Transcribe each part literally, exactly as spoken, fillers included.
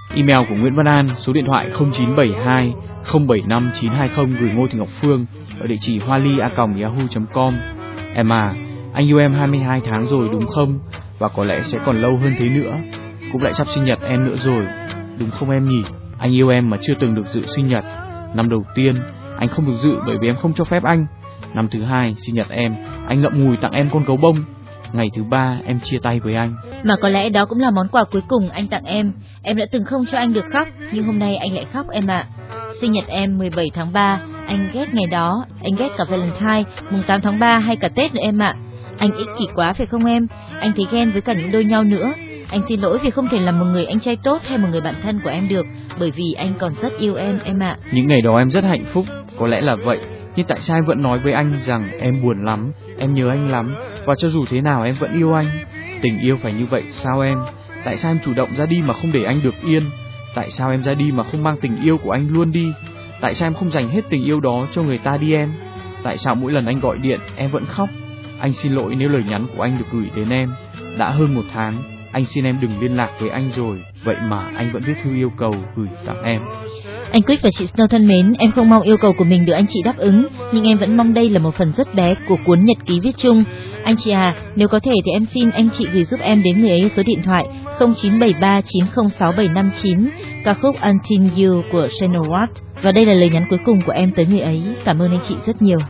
Email của Nguyễn Văn An, số điện thoại không chín bảy hai không bảy năm chín hai không, gửi Ngô Thị Ngọc Phương ở địa chỉ hoa ly a còng yahoo chấm com. Em à, anh yêu em hai mươi hai tháng rồi đúng không? Và có lẽ sẽ còn lâu hơn thế nữa. Cũng lại sắp sinh nhật em nữa rồi, đúng không em nhỉ? Anh yêu em mà chưa từng được dự sinh nhật. Năm đầu tiên anh không được dự bởi vì em không cho phép anh. Năm thứ hai sinh nhật em, anh ngậm ngùi tặng em con gấu bông. Ngày thứ ba em chia tay với anh. Mà có lẽ đó cũng là món quà cuối cùng anh tặng em. Em đã từng không cho anh được khóc, nhưng hôm nay anh lại khóc em ạ. Sinh nhật em mười bảy tháng ba, anh ghét ngày đó, anh ghét cả Valentine, mùng tám tháng ba hay cả Tết nữa em ạ. Anh ích kỷ quá phải không em? Anh thấy ghen với cả những đôi nhau nữa. Anh xin lỗi vì không thể làm một người anh trai tốt hay một người bạn thân của em được, bởi vì anh còn rất yêu em em ạ. Những ngày đó em rất hạnh phúc, có lẽ là vậy. Nhưng tại sao em vẫn nói với anh rằng em buồn lắm, em nhớ anh lắm, và cho dù thế nào em vẫn yêu anh? Tình yêu phải như vậy sao em? Tại sao em chủ động ra đi mà không để anh được yên? Tại sao em ra đi mà không mang tình yêu của anh luôn đi? Tại sao em không dành hết tình yêu đó cho người ta đi em? Tại sao mỗi lần anh gọi điện em vẫn khóc? Anh xin lỗi nếu lời nhắn của anh được gửi đến em. Đã hơn một tháng, anh xin em đừng liên lạc với anh rồi, vậy mà anh vẫn viết thư yêu cầu gửi tặng em. Anh Quick và chị Snow thân mến, em không mong yêu cầu của mình được anh chị đáp ứng, nhưng em vẫn mong đây là một phần rất bé của cuốn nhật ký viết chung. Anh chị à, nếu có thể thì em xin anh chị gửi giúp em đến người ấy số điện thoại không chín bảy ba chín không sáu bảy năm chín, ca khúc Until You của Channel Watt. Và đây là lời nhắn cuối cùng của em tới người ấy. Cảm ơn anh chị rất nhiều.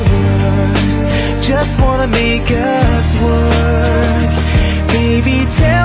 Just wanna make us work. Baby, tell